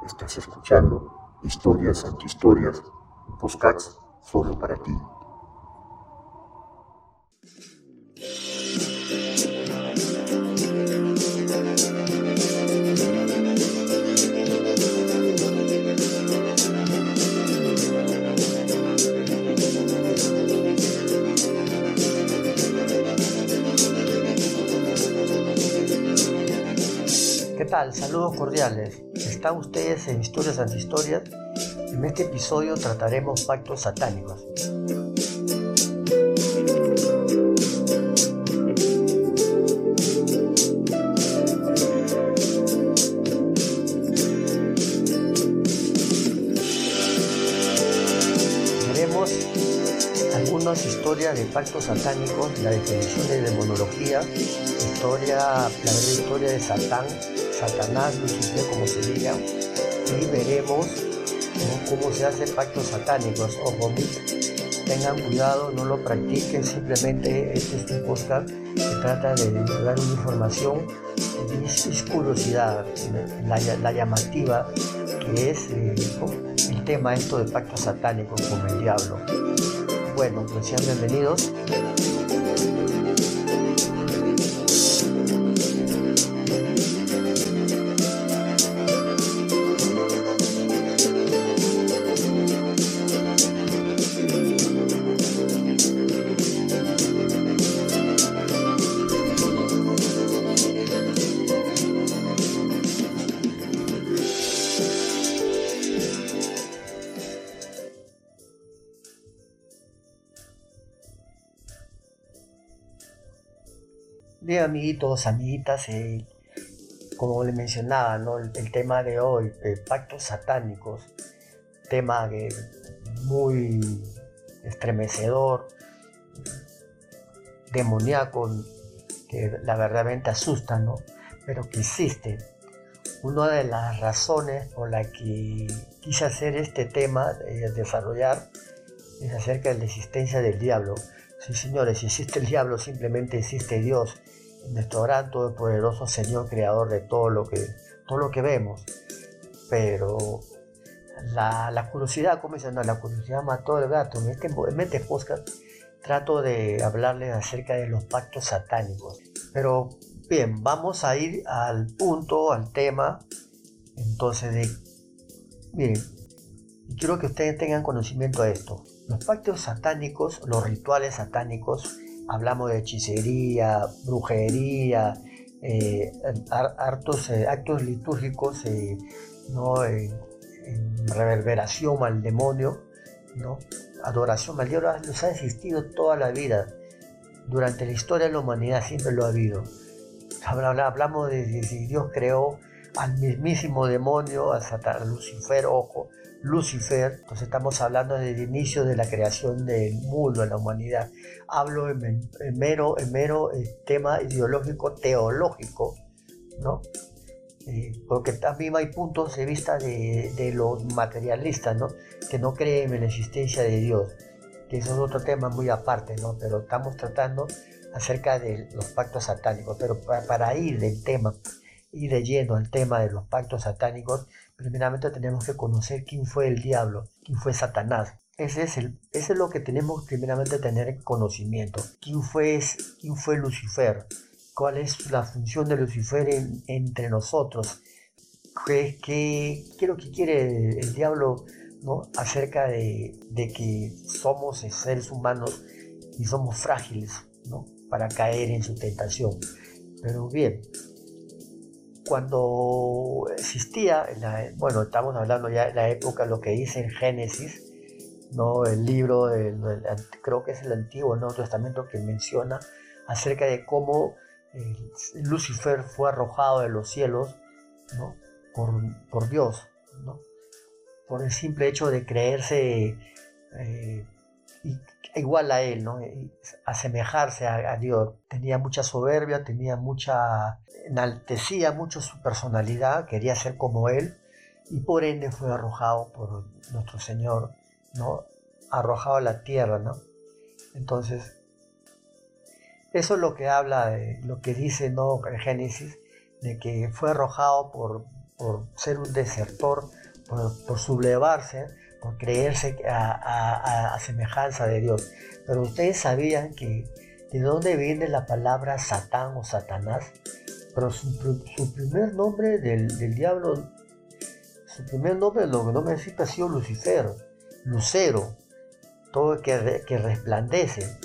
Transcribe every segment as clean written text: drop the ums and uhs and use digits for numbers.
Estás escuchando Historias Antihistorias, podcasts solo para ti. ¿Qué tal? Saludos cordiales. Están ustedes en Historias Antihistorias. En este episodio trataremos pactos satánicos. Veremos algunas historias de pactos satánicos, la definición de demonología, la verdadera historia de Satanás, Lucifer, como se diga, y veremos cómo se hacen pactos satánicos. Ojo, tengan cuidado, no lo practiquen, simplemente este es un podcast que trata de dar una información, es curiosidad, la llamativa que es el tema esto de pactos satánicos con el diablo. Bueno, pues sean bienvenidos. Bien, amiguitos, amiguitas, como les mencionaba, ¿no? El tema de hoy, pactos satánicos, tema muy estremecedor, demoníaco, que la verdaderamente asusta, ¿no? Pero que existe. Una de las razones por la que quise hacer este tema, desarrollar, es acerca de la existencia del diablo. Sí, señores, si existe el diablo, simplemente existe Dios, nuestro gran todopoderoso Señor, creador de todo lo que vemos. Pero la curiosidad, como dicen, la curiosidad mató al gato. En este podcast trato de hablarles acerca de los pactos satánicos. Pero bien, vamos a ir al punto, al tema. Entonces, miren, quiero que ustedes tengan conocimiento de esto. Los pactos satánicos, los rituales satánicos, hablamos de hechicería, brujería, actos litúrgicos, ¿no? En reverberación al demonio, ¿no? Adoración al diablo, los ha existido toda la vida. Durante la historia de la humanidad siempre lo ha habido. Hablamos de si Dios creó al mismísimo demonio, a Satanás, Lucifer, ojo, Lucifer. Entonces estamos hablando del inicio de la creación del mundo, de la humanidad. Hablo en mero tema ideológico, teológico, ¿no? Porque también hay puntos de vista de los materialistas, ¿no? Que no creen en la existencia de Dios, que eso es otro tema muy aparte, ¿no? Pero estamos tratando acerca de los pactos satánicos. Pero para ir de lleno al tema de los pactos satánicos, primeramente tenemos que conocer quién fue el diablo, quién fue Satanás. Ese es lo que tenemos primeramente tener en conocimiento. ¿Quién fue Lucifer? ¿Cuál es la función de Lucifer entre nosotros? ¿Qué es lo que quiere el diablo, ¿no? Acerca de que somos seres humanos y somos frágiles, ¿no? Para caer en su tentación. Pero bien, cuando existía, estamos hablando ya de la época, lo que dice en Génesis, ¿no? El libro, creo que es el Antiguo, Nuevo Testamento, que menciona acerca de cómo Lucifer fue arrojado de los cielos, ¿no? por Dios, ¿no? Por el simple hecho de creerse igual a él, ¿no? Asemejarse a Dios. Tenía mucha soberbia, enaltecía mucho su personalidad, quería ser como él, y por ende fue arrojado por nuestro Señor, ¿no? Arrojado a la tierra, ¿no? Entonces, eso es lo que habla, lo que dice, ¿no? En Génesis, de que fue arrojado por ser un desertor, por sublevarse, por creerse a semejanza de Dios. Pero ustedes sabían que de dónde viene la palabra Satán o Satanás. Pero su primer nombre del diablo, su primer nombre, lo que no me necesita, ha sido Lucifer, Lucero, todo que resplandece.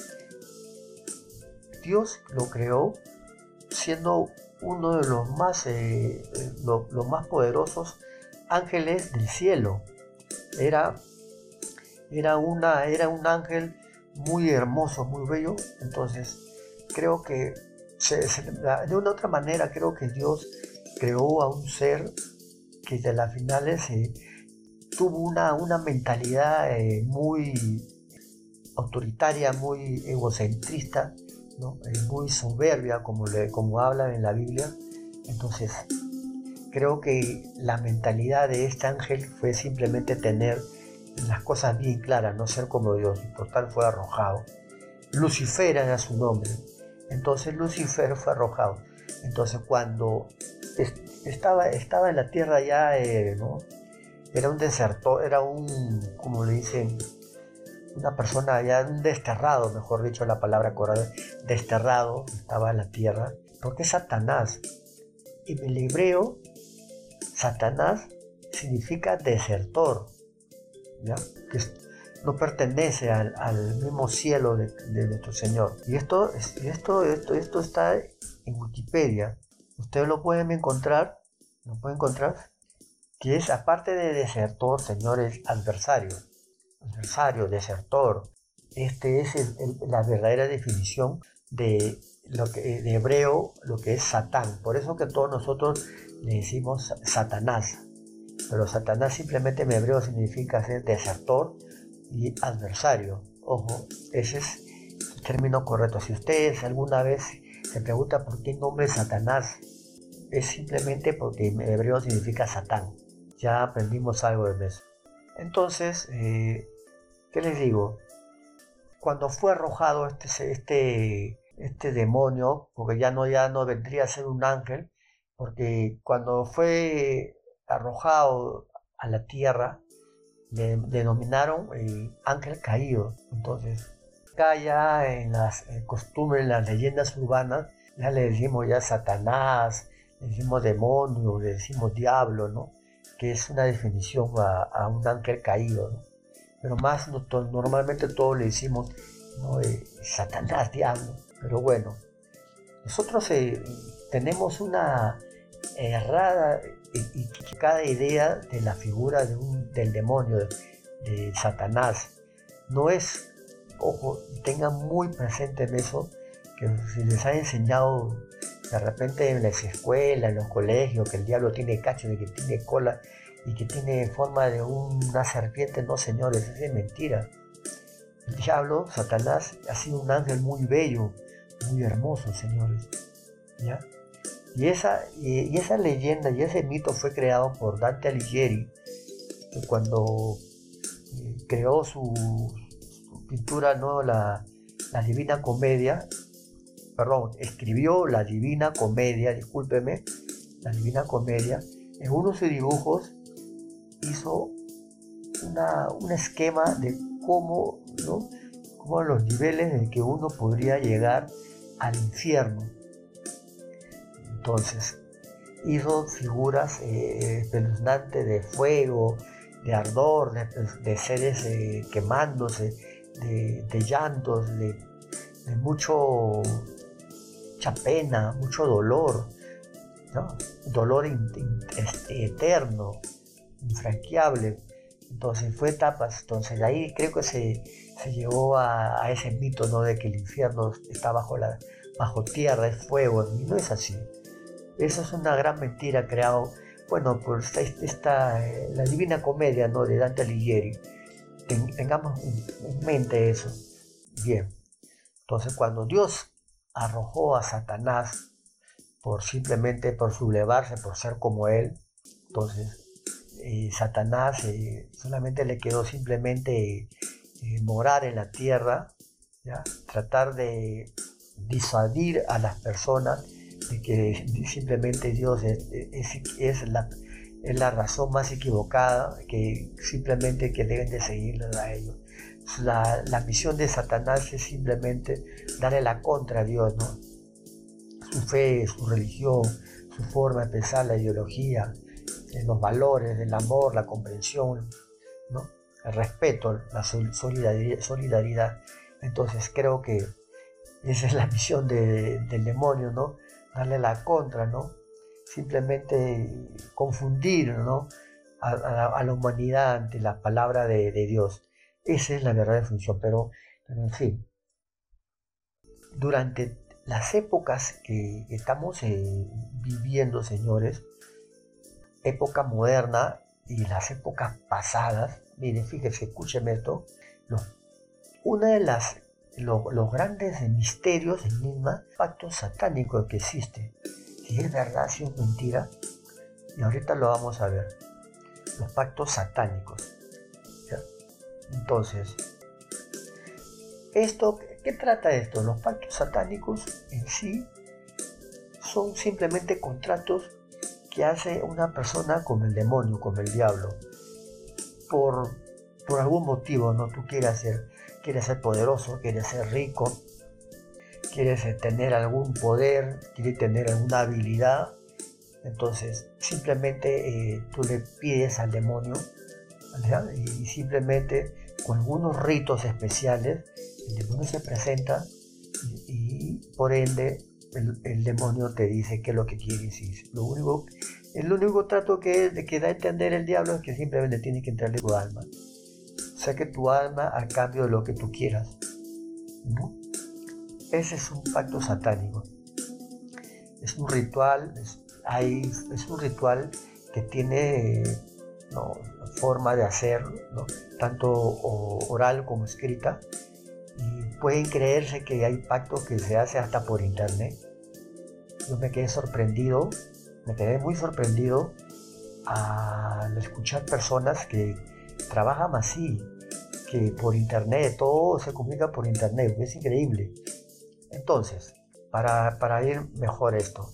Dios lo creó siendo uno de los más poderosos ángeles del cielo. Era un ángel muy hermoso, muy bello. Entonces creo que de una u otra manera creo que Dios creó a un ser que de las finales tuvo una mentalidad muy autoritaria, muy egocentrista, ¿no? Muy soberbia, como habla en la Biblia. Entonces creo que la mentalidad de este ángel fue simplemente tener las cosas bien claras, no ser como Dios, y por tal fue arrojado. Lucifer era su nombre. Entonces Lucifer fue arrojado. Entonces cuando estaba en la tierra ya, ¿no? Era un desertor, como le dicen, una persona ya, un desterrado, mejor dicho la palabra correcta, desterrado, estaba en la tierra, porque es Satanás. En el hebreo, Satanás significa desertor, ¿ya? Que no pertenece al mismo cielo de nuestro Señor. Y esto está en Wikipedia. Ustedes lo pueden encontrar, que es, aparte de desertor, señores, adversario, desertor. Este es la verdadera definición de hebreo, lo que es Satán. Por eso que todos nosotros le decimos Satanás. Pero Satanás simplemente en hebreo significa ser desertor y adversario. Ojo, ese es el término correcto. Si ustedes alguna vez se preguntan por qué el nombre Satanás, es simplemente porque en hebreo significa Satán. Ya aprendimos algo de eso. Entonces, ¿qué les digo? Cuando fue arrojado este demonio, porque ya no vendría a ser un ángel, porque cuando fue arrojado a la tierra, le denominaron ángel caído. Entonces, acá ya en las costumbres, en las leyendas urbanas, ya le decimos ya Satanás, le decimos demonio, le decimos diablo, ¿no? Que es una definición a un ángel caído, ¿no? Pero más normalmente todos le decimos, ¿no? Satanás, diablo. Pero bueno, nosotros tenemos una errada y equivocada idea de la figura del demonio, de Satanás. No es, ojo, tengan muy presente en eso, que si les ha enseñado de repente en las escuelas, en los colegios, que el diablo tiene cacho, y que tiene cola y que tiene forma de una serpiente, no, señores, es mentira. El diablo, Satanás, ha sido un ángel muy bello, muy hermoso, señores, ¿ya? Y esa leyenda y ese mito fue creado por Dante Alighieri, que cuando creó su pintura, ¿no? la Divina Comedia, escribió la Divina Comedia, discúlpeme, la Divina Comedia. En uno de sus dibujos hizo un esquema de cómo, ¿no? Cómo los niveles en que uno podría llegar al infierno. Entonces hizo figuras espeluznantes de fuego, de ardor, de seres quemándose, de llantos, de mucha pena, mucho dolor, ¿no? Dolor eterno, infranqueable. Entonces fue etapas. Entonces de ahí creo que se llegó a ese mito, ¿no? De que el infierno está bajo tierra, es fuego, y no es así. Eso es una gran mentira creado, bueno, por la Divina Comedia, ¿no? De Dante Alighieri. Tengamos en mente eso. Bien. Entonces cuando Dios arrojó a Satanás simplemente por sublevarse, por ser como él, entonces Satanás solamente le quedó simplemente morar en la tierra, ¿ya? Tratar de disuadir a las personas de que simplemente Dios es es la razón más equivocada, que simplemente que deben de seguirles a ellos. La misión de Satanás es simplemente darle la contra a Dios, ¿no? Su fe, su religión, su forma de pensar, la ideología, los valores, el amor, la comprensión, ¿no? El respeto, la solidaridad. Entonces creo que esa es la misión del demonio, ¿no? Darle la contra, ¿no? Simplemente confundir, ¿no? a la humanidad ante la palabra de Dios. Esa es la verdadera función, pero en fin, durante las épocas que estamos viviendo, señores, época moderna y las épocas pasadas, miren, fíjense, escúchenme esto, una de los grandes misterios, enigmas, pactos satánicos que existe, si es verdad, si es mentira, y ahorita lo vamos a ver, los pactos satánicos, ¿ya? Entonces, ¿qué trata esto? Los pactos satánicos en sí son simplemente contratos que hace una persona con el demonio, con el diablo, por algún motivo, ¿no? Tú quieres ser poderoso, quieres ser rico, quieres tener algún poder, quieres tener alguna habilidad. Entonces simplemente tú le pides al demonio, ¿verdad? Y simplemente con algunos ritos especiales el demonio se presenta y por ende el demonio te dice qué es lo que quieres. Y el único trato que da a entender el diablo es que simplemente tienes que entrarle tu alma. Saque tu alma a cambio de lo que tú quieras, ¿no? Ese es un pacto satánico. Es un ritual, es un ritual que tiene, ¿no?, forma de hacer, ¿no?, tanto oral como escrita. Y pueden creerse que hay pactos que se hacen hasta por internet. Yo me quedé muy sorprendido al escuchar personas que trabajan así, que por internet, todo se comunica por internet, es increíble. Entonces, para ir mejor esto,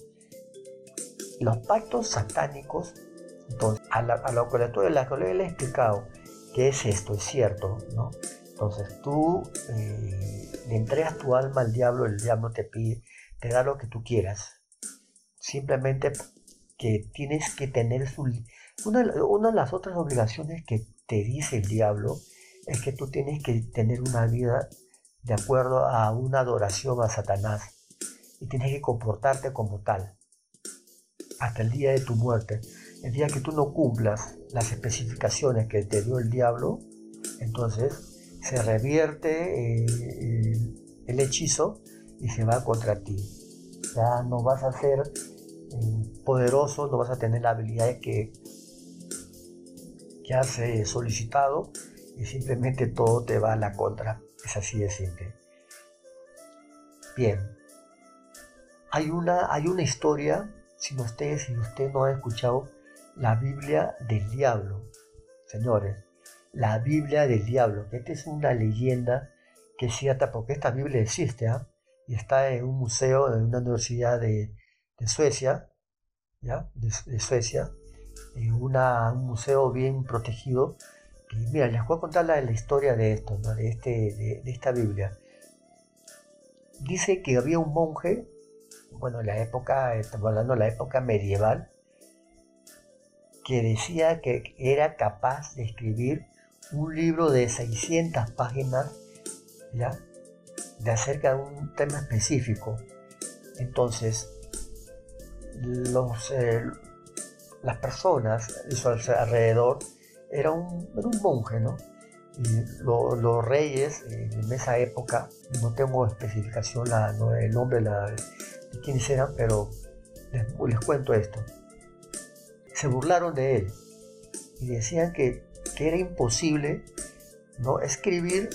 los pactos satánicos, entonces, a lo que le he explicado, ¿qué es esto? Es cierto, ¿no? Entonces tú le entregas tu alma al diablo, el diablo te te da lo que tú quieras. Simplemente que tienes que tener una de las otras obligaciones que te dice el diablo es que tú tienes que tener una vida de acuerdo a una adoración a Satanás y tienes que comportarte como tal hasta el día de tu muerte. El día que tú no cumplas las especificaciones que te dio el diablo, entonces se revierte el hechizo y se va contra ti. Ya no vas a ser poderoso, no vas a tener las habilidades que has solicitado y simplemente todo te va a la contra. Es así de simple. Bien, hay una historia, si usted no ha escuchado, la Biblia del Diablo. Señores, la Biblia del Diablo, que esta es una leyenda que es cierta porque esta Biblia existe, ¿eh? Y está en un museo de una universidad de Suecia, ¿ya? De Suecia, en un museo bien protegido. Y mira, les voy a contar la historia de esto, ¿no? de esta Biblia. Dice que había un monje, bueno, en la época, estamos hablando de la época medieval, que decía que era capaz de escribir un libro de 600 páginas, ¿ya?, de acerca de un tema específico. Entonces, las personas a su alrededor era un monje, ¿no? Y los reyes en esa época, no tengo especificación el nombre de quiénes eran, pero les cuento esto. Se burlaron de él y decían que era imposible, ¿no?, escribir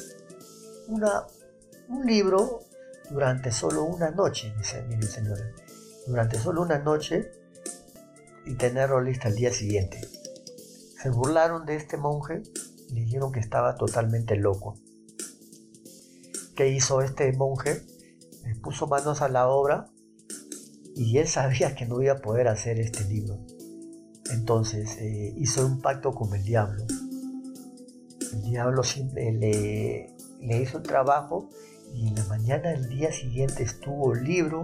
un libro durante solo una noche, miren, señores, durante solo una noche y tenerlo listo al día siguiente. Se burlaron de este monje y le dijeron que estaba totalmente loco. ¿Qué hizo este monje? Le puso manos a la obra y él sabía que no iba a poder hacer este libro. Entonces hizo un pacto con el diablo. El diablo le hizo el trabajo y en la mañana del día siguiente estuvo listo,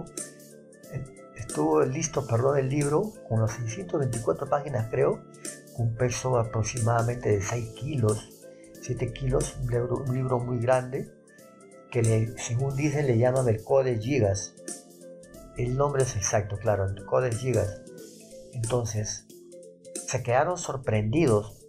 el libro con las 624 páginas creo, con un peso aproximadamente de 6 kilos, 7 kilos, un libro muy grande, que según dicen le llaman el Codex Gigas. El nombre es exacto, claro, el Codex Gigas. Entonces, se quedaron sorprendidos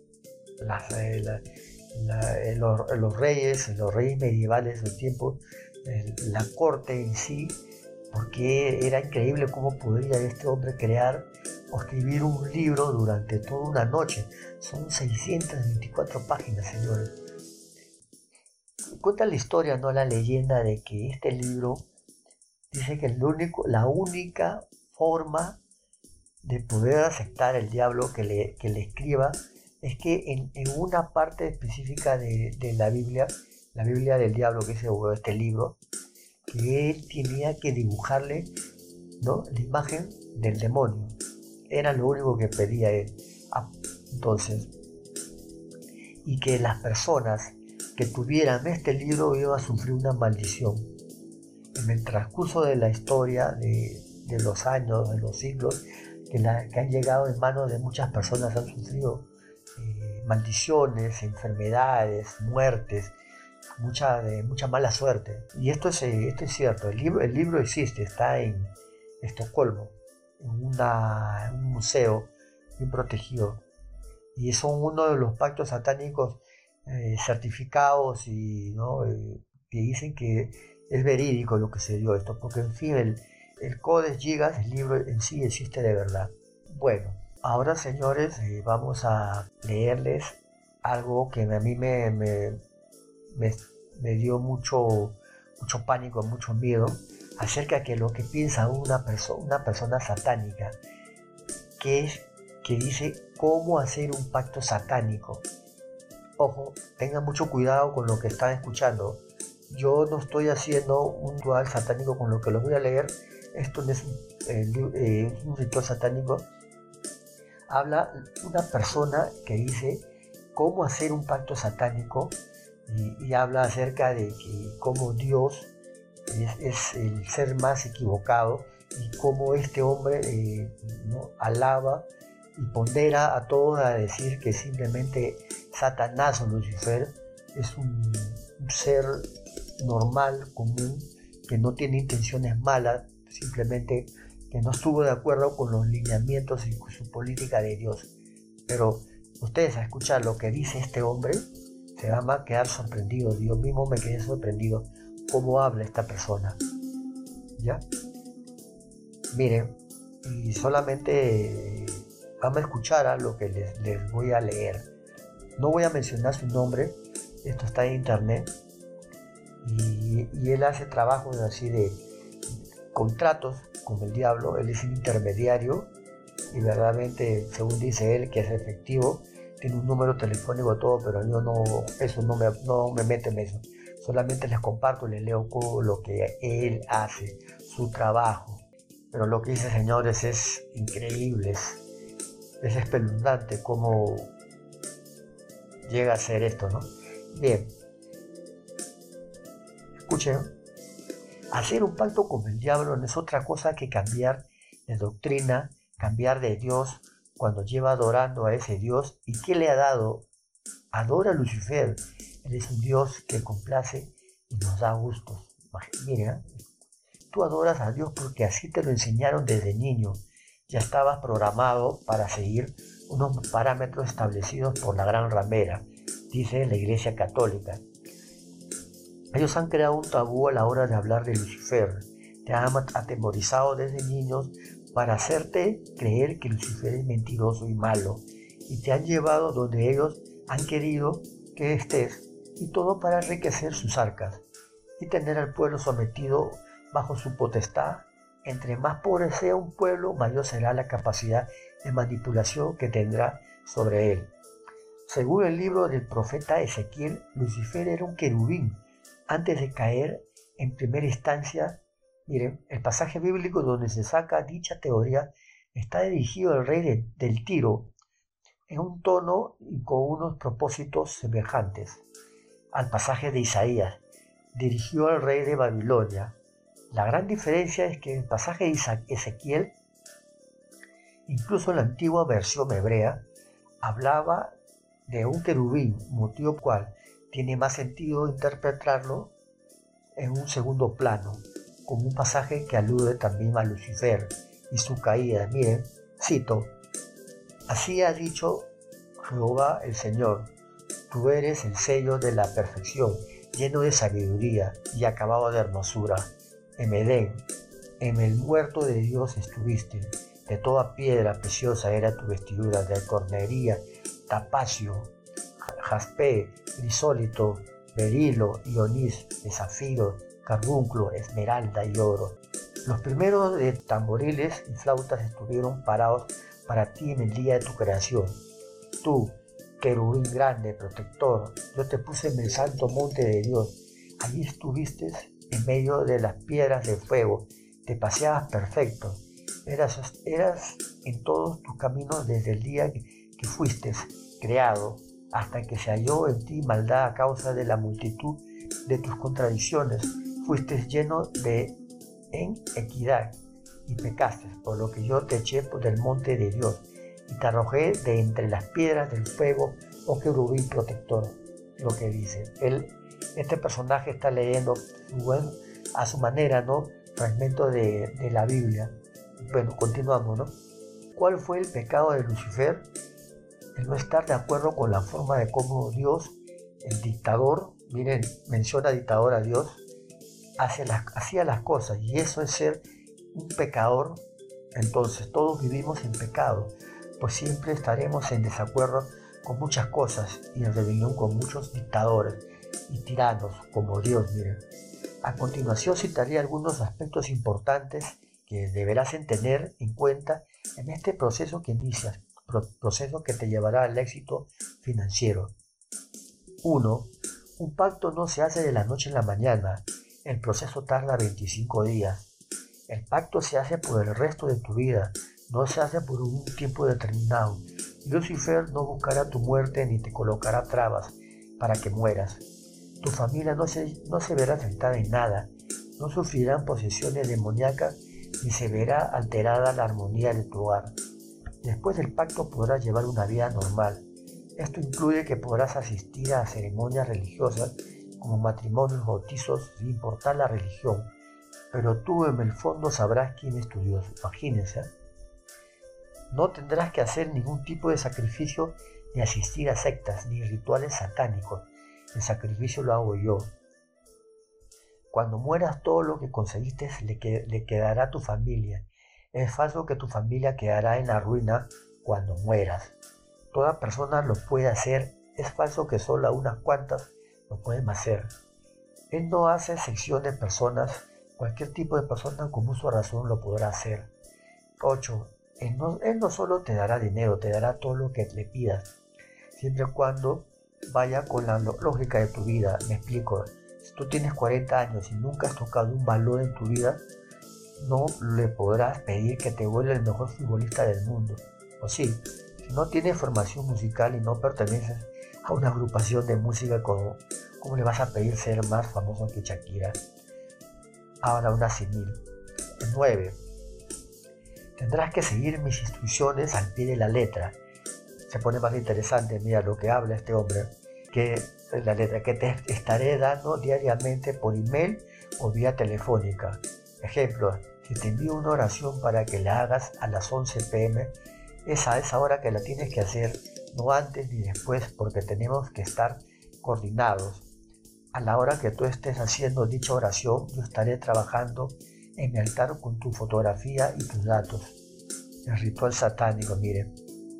los reyes medievales del tiempo, la corte en sí, porque era increíble cómo podría este hombre crear o escribir un libro durante toda una noche. Son 624 páginas, señores. Cuenta la historia, no la leyenda, de que este libro dice que la única forma de poder aceptar el diablo que le escriba es que en una parte específica de la Biblia del diablo, que es este libro, que él tenía que dibujarle, ¿no?, la imagen del demonio. Era lo único que pedía él. Entonces, y que las personas que tuvieran este libro iban a sufrir una maldición. En el transcurso de la historia, de los años, de los siglos, que han llegado en manos de muchas personas, han sufrido maldiciones, enfermedades, muertes, mucha mala suerte. Y esto es cierto. El libro existe, está en Estocolmo, en un museo bien protegido, y son uno de los pactos satánicos certificados, y ¿no? Que dicen que es verídico lo que se dio esto, porque en fin el Codex Gigas, el libro en sí, existe de verdad. Bueno, ahora, señores, vamos a leerles algo que a mí me dio mucho pánico, mucho miedo, acerca de lo que piensa una persona satánica, que dice cómo hacer un pacto satánico. Ojo, tengan mucho cuidado con lo que están escuchando. Yo no estoy haciendo un ritual satánico con lo que los voy a leer. Esto no es un ritual satánico. Habla una persona que dice cómo hacer un pacto satánico, y habla acerca de que cómo Dios es el ser más equivocado, y cómo este hombre ¿no?, alaba y pondera a todos a decir que simplemente Satanás o Lucifer es un ser normal, común, que no tiene intenciones malas, simplemente que no estuvo de acuerdo con los lineamientos y con su política de Dios. Pero ustedes, a escuchar lo que dice este hombre, se van a quedar sorprendidos. Yo mismo me quedé sorprendido cómo habla esta persona. ¿Ya? Miren, y solamente vamos a escuchar lo que les voy a leer. No voy a mencionar su nombre, esto está en internet, y él hace trabajos así de contratos con el diablo. Él es un intermediario, y verdaderamente, según dice él, que es efectivo. Tiene un número telefónico, todo, pero yo no me meto en eso. Solamente les comparto, les leo lo que él hace, su trabajo. Pero lo que dice, señores, es increíble, es espeluznante cómo llega a ser esto, ¿no? Bien, escuchen. Hacer un pacto con el diablo no es otra cosa que cambiar de doctrina, cambiar de Dios, cuando lleva adorando a ese Dios. ¿Y qué le ha dado? Adora a Lucifer. Él es un Dios que complace y nos da gustos. Mira, tú adoras a Dios porque así te lo enseñaron desde niño. Ya estabas programado para seguir unos parámetros establecidos por la gran ramera, dice la Iglesia Católica. Ellos han creado un tabú a la hora de hablar de Lucifer. Te han atemorizado desde niños para hacerte creer que Lucifer es mentiroso y malo, y te han llevado donde ellos han querido que estés, y todo para enriquecer sus arcas y tener al pueblo sometido bajo su potestad. Entre más pobre sea un pueblo, mayor será la capacidad de manipulación que tendrá sobre él. Según el libro del profeta Ezequiel, Lucifer era un querubín antes de caer en primera instancia. Miren, el pasaje bíblico donde se saca dicha teoría está dirigido al rey del Tiro en un tono y con unos propósitos semejantes al pasaje de Isaías, dirigió al rey de Babilonia. La gran diferencia es que en el pasaje de Ezequiel, incluso en la antigua versión hebrea, hablaba de un querubín, motivo cual tiene más sentido interpretarlo en un segundo plano, como un pasaje que alude también a Lucifer y su caída. Miren, cito: así ha dicho Jehová el Señor, tú eres el sello de la perfección, lleno de sabiduría y acabado de hermosura. En Edén, en el huerto de Dios estuviste, de toda piedra preciosa era tu vestidura, de cornería, tapacio, jaspe, crisólito, berilo y onís, de zafiro, carbunclo, esmeralda y oro. Los primeros de tamboriles y flautas estuvieron parados para ti en el día de tu creación. Tú, querubín grande, protector, yo te puse en el santo monte de Dios. Allí estuviste en medio de las piedras de fuego, te paseabas perfecto. Eras en todos tus caminos desde el día que fuiste creado, hasta que se halló en ti maldad a causa de la multitud de tus contradicciones. Fuiste lleno de equidad y pecaste, por lo que yo te eché del monte de Dios y te arrojé de entre las piedras del fuego, oh querubín protector. Lo que dice este personaje está leyendo a su manera, ¿no?, fragmentos de la Biblia. Bueno, continuamos, ¿no? ¿Cuál fue el pecado de Lucifer? El no estar de acuerdo con la forma de cómo Dios, el dictador, miren, menciona dictador a Dios, hacía las cosas, y eso es ser un pecador. Entonces todos vivimos en pecado, pues siempre estaremos en desacuerdo con muchas cosas y en rebelión con muchos dictadores y tiranos como Dios. Miren, a continuación citaré algunos aspectos importantes que deberás tener en cuenta en este proceso que inicias, proceso que te llevará al éxito financiero. 1. Un pacto no se hace de la noche a la mañana. El proceso tarda 25 días. El pacto se hace por el resto de tu vida, no se hace por un tiempo determinado. Lucifer no buscará tu muerte ni te colocará trabas para que mueras. Tu familia no se verá afectada en nada, no sufrirán posesiones demoníacas ni se verá alterada la armonía de tu hogar. Después del pacto podrás llevar una vida normal. Esto incluye que podrás asistir a ceremonias religiosas como matrimonios, bautizos, sin importar la religión. Pero tú en el fondo sabrás quién es tu Dios. Imagínense. No tendrás que hacer ningún tipo de sacrificio, ni asistir a sectas, ni rituales satánicos. El sacrificio lo hago yo. Cuando mueras, todo lo que conseguiste le quedará a tu familia. Es falso que tu familia quedará en la ruina cuando mueras. Toda persona lo puede hacer. Es falso que solo unas cuantas lo pueden hacer. Él no hace excepción de personas. Cualquier tipo de persona con uso de razón lo podrá hacer. 8. Él no solo te dará dinero, te dará todo lo que le pidas, siempre y cuando vaya con la lógica de tu vida. Me explico. Si tú tienes 40 años y nunca has tocado un balón en tu vida, no le podrás pedir que te vuelva el mejor futbolista del mundo. O sí, si no tienes formación musical y no perteneces a una agrupación de música, ¿cómo le vas a pedir ser más famoso que Shakira? Ahora una simil. 9. Tendrás que seguir mis instrucciones al pie de la letra. Se pone más interesante, mira lo que habla este hombre, que la letra que te estaré dando diariamente por email o vía telefónica. Ejemplo, si te envío una oración para que la hagas a las 11 p.m., es a esa hora que la tienes que hacer, no antes ni después, porque tenemos que estar coordinados. A la hora que tú estés haciendo dicha oración, yo estaré trabajando en mi altar con tu fotografía y tus datos. El ritual satánico, miren.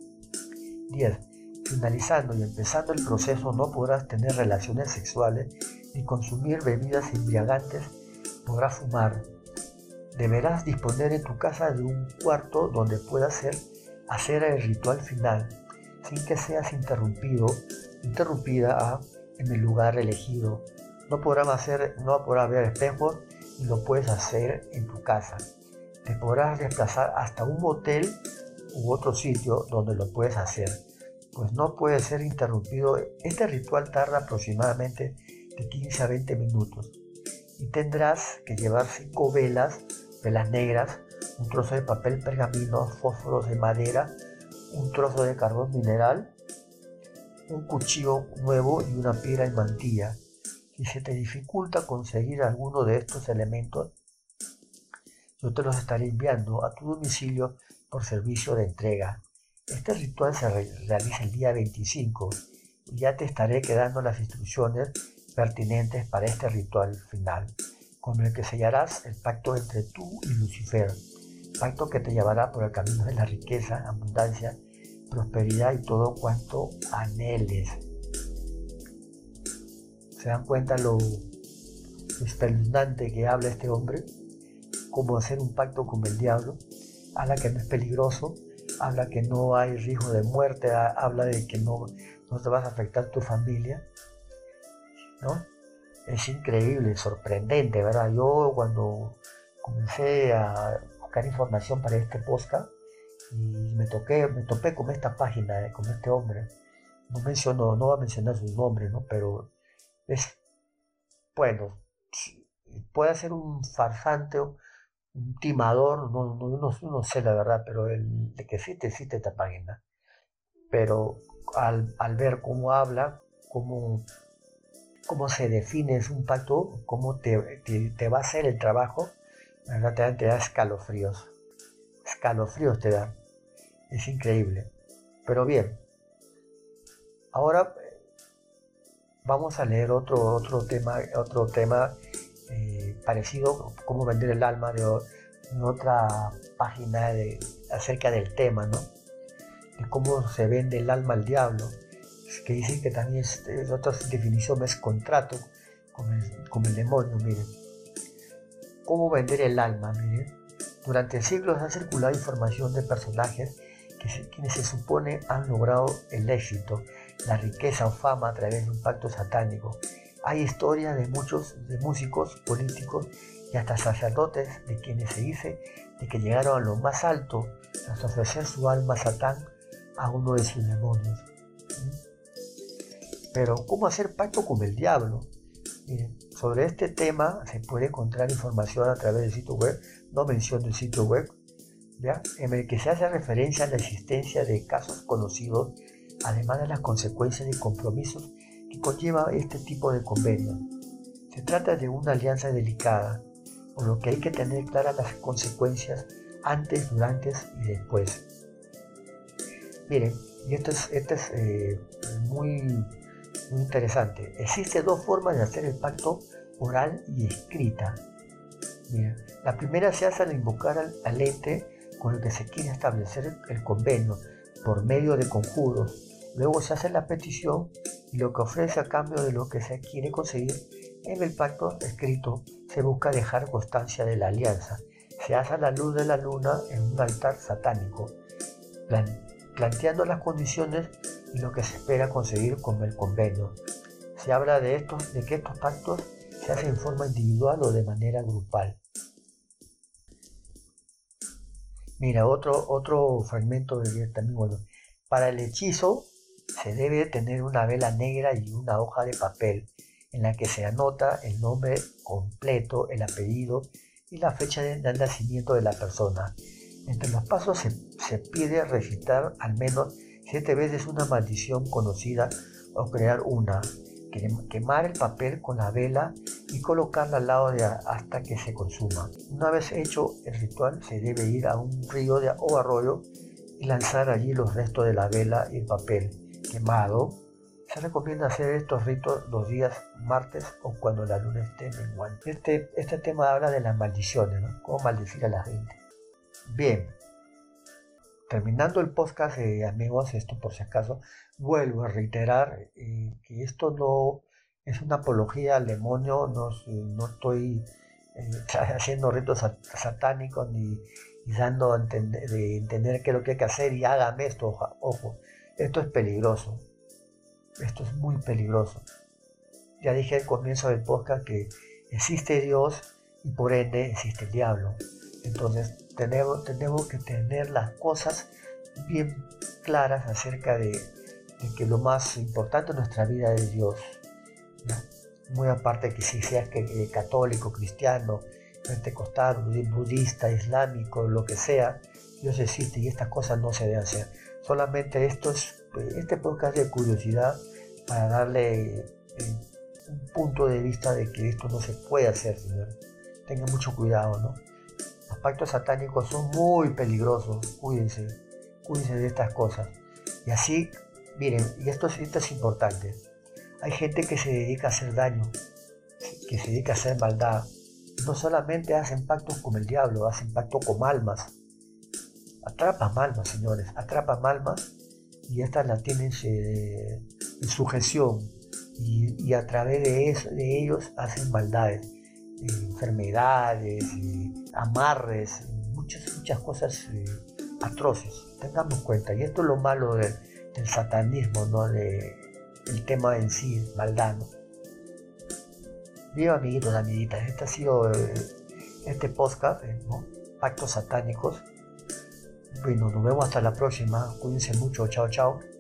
10. Finalizando y empezando el proceso, no podrás tener relaciones sexuales ni consumir bebidas embriagantes. Podrás fumar. Deberás disponer en tu casa de un cuarto donde puedas hacer el ritual final, sin que seas interrumpida en el lugar elegido. No podrá haber espejos y lo puedes hacer en tu casa. te podrás desplazar hasta un motel u otro sitio donde lo puedes hacer, pues no puede ser interrumpido. Este ritual tarda aproximadamente de 15 a 20 minutos y tendrás que llevar 5 velas negras, un trozo de papel pergamino, fósforos de madera, un trozo de carbón mineral, un cuchillo nuevo y una piedra en mantilla. Si se te dificulta conseguir alguno de estos elementos, yo te los estaré enviando a tu domicilio por servicio de entrega. Este ritual se realiza el día 25 y ya te estaré quedando las instrucciones pertinentes para este ritual final, con el que sellarás el pacto entre tú y Lucifer, pacto que te llevará por el camino de la riqueza, abundancia, prosperidad y todo cuanto anheles. ¿Se dan cuenta lo espeluznante que habla este hombre? Cómo hacer un pacto con el diablo. Habla que no es peligroso, habla que no hay riesgo de muerte, habla de que no te vas a afectar tu familia, ¿no? Es increíble, sorprendente, ¿verdad? Yo cuando comencé a buscar información para este podcast y me topé con esta página, con este hombre, no voy a mencionar su nombre, ¿no? Pero es, bueno, puede ser un farsante, un timador, no sé la verdad, pero el de que existe esta página. Pero al ver cómo habla, cómo se define es un pacto, cómo te va a hacer el trabajo, ¿verdad? Te da escalofríos te da, es increíble. Pero bien, ahora vamos a leer otro tema parecido, cómo vender el alma, de otra página acerca del tema, ¿no? De cómo se vende el alma al diablo, que dicen que también es otra definición, es contrato con el demonio. Miren, cómo vender el alma. Miren, durante siglos ha circulado información de personajes quienes se supone han logrado el éxito, la riqueza o fama a través de un pacto satánico. Hay historias de muchos músicos, políticos y hasta sacerdotes de quienes se dice de que llegaron a lo más alto tras ofrecer su alma a Satán, a uno de sus demonios. Pero ¿cómo hacer pacto con el diablo? Miren, sobre este tema se puede encontrar información a través del sitio web, no menciono el sitio web, ¿ya? En el que se hace referencia a la existencia de casos conocidos, además de las consecuencias y compromisos que conlleva este tipo de convenio. Se trata de una alianza delicada, por lo que hay que tener claras las consecuencias antes, durante y después. Miren, y esto es muy interesante. Existen dos formas de hacer el pacto: oral y escrita. Miren, la primera se hace al invocar al ente con el que se quiere establecer el convenio por medio de conjuros. Luego se hace la petición y lo que ofrece a cambio de lo que se quiere conseguir. En el pacto escrito se busca dejar constancia de la alianza. Se hace a la luz de la luna en un altar satánico, planteando las condiciones y lo que se espera conseguir con el convenio. Se habla de que estos pactos se hacen en forma individual o de manera grupal. Mira, otro fragmento de también, bueno. Para el hechizo se debe tener una vela negra y una hoja de papel en la que se anota el nombre completo, el apellido y la fecha de nacimiento de la persona. Entre los pasos se pide recitar al menos 7 veces una maldición conocida o crear una, quemar el papel con la vela y colocarla al lado hasta que se consuma. Una vez hecho el ritual, se debe ir a un río o arroyo y lanzar allí los restos de la vela y el papel quemado. Se recomienda hacer estos ritos los días martes o cuando la luna esté menguante. Este tema habla de las maldiciones, ¿no? Cómo maldecir a la gente. Bien, terminando el podcast, amigos, esto por si acaso, vuelvo a reiterar que esto no es una apología al demonio, no estoy haciendo ritos satánicos ni dando a entender qué es lo que hay que hacer y hágame esto. Ojo, esto es peligroso, esto es muy peligroso. Ya dije al comienzo del podcast que existe Dios y por ende existe el diablo. Entonces tenemos que tener las cosas bien claras acerca de que lo más importante en nuestra vida es Dios, ¿no? Muy aparte que si seas católico, cristiano, pentecostal, budista, islámico, lo que sea, Dios existe y estas cosas no se deben hacer. Solamente este podcast de curiosidad para darle un punto de vista de que esto no se puede hacer, señor. Tengan mucho cuidado, ¿no? Los pactos satánicos son muy peligrosos, cuídense de estas cosas. Y así, miren, y esto es importante, hay gente que se dedica a hacer daño, que se dedica a hacer maldad. No solamente hacen pactos con el diablo, hacen pactos con almas. Atrapan almas, señores, atrapan almas y estas las tienen en sujeción y a través de ellos hacen maldades, enfermedades, amarres, muchas cosas atroces. Tengamos cuenta, y esto es lo malo del satanismo, ¿no? El tema en sí, maldad, ¿no? Bien, amiguitos, amiguitas, este ha sido este podcast, ¿no? Pactos satánicos. Bueno, nos vemos hasta la próxima. Cuídense mucho. Chao, chao.